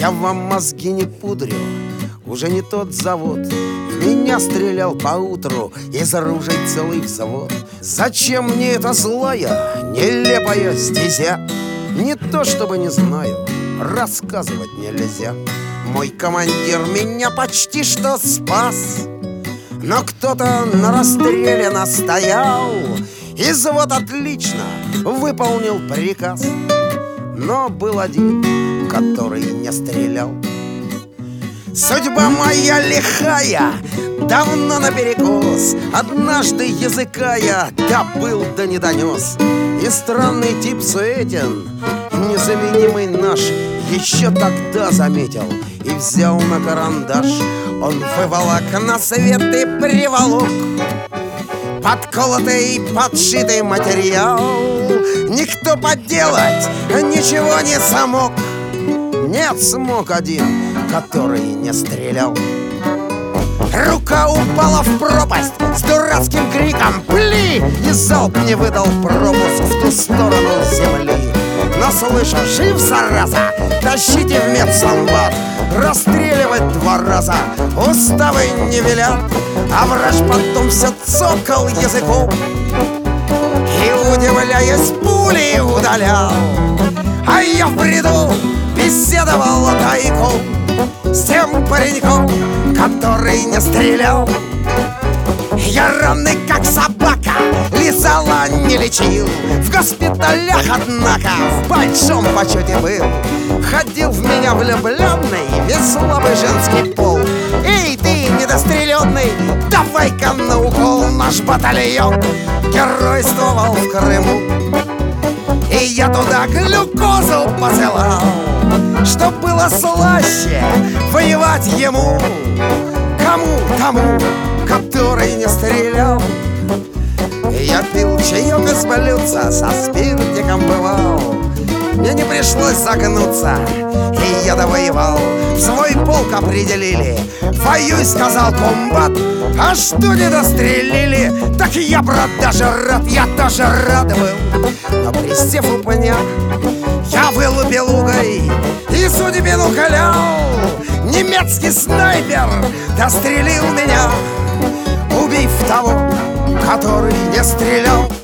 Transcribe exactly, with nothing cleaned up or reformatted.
Я вам мозги не пудрю, уже не тот завод. В меня стрелял поутру из оружия целый взвод. Зачем мне эта злая, нелепая стезя? Не то чтобы не знаю, рассказывать нельзя. Мой командир меня почти что спас, но кто-то на расстреле настоял, и взвод отлично выполнил приказ. Но был один, который не стрелял. Судьба моя лихая, давно наперекос. Однажды языка я добыл да не донес. И странный тип Суетин, незаменимый наш, еще тогда заметил и взял на карандаш. Он выволок на свет и приволок подколотый, подшитый материал. Никто подделать ничего не смог. Нет, смог один, который не стрелял. Рука упала в пропасть с дурацким криком «Пли!» И залп не выдал пропуск в ту сторону земли. Но слышу, жив, зараза, тащите в медсанбат. Расстреливать два раза уставы не велят. А врач потом все цокал языком и, удивляясь, пули удалял. А я в бреду беседовал тайком с тем пареньком, который не стрелял. Я раны, как собака, лизала, не лечил. В госпиталях, однако, в большом почете был. Ходил в меня влюбленный весь слабый женский пол. Эй, ты, недостреленный, давай-ка на укол. Наш батальон геройствовал в Крыму, и я туда глюкозу посылал, чтоб было слаще воевать ему. Кому? Тому, который не стрелял. Я пил чаек из блюдца, со спиртиком бывал. Мне не пришлось загнуться, и я довоевал. В свой полк определили, воюй, сказал комбат. А что не дострелили, так я, брат, даже рад. Я тоже рад был, но пристев у пня я вылупил угой и судьбину клял. Немецкий снайпер дострелил меня, убив того, который не стрелял.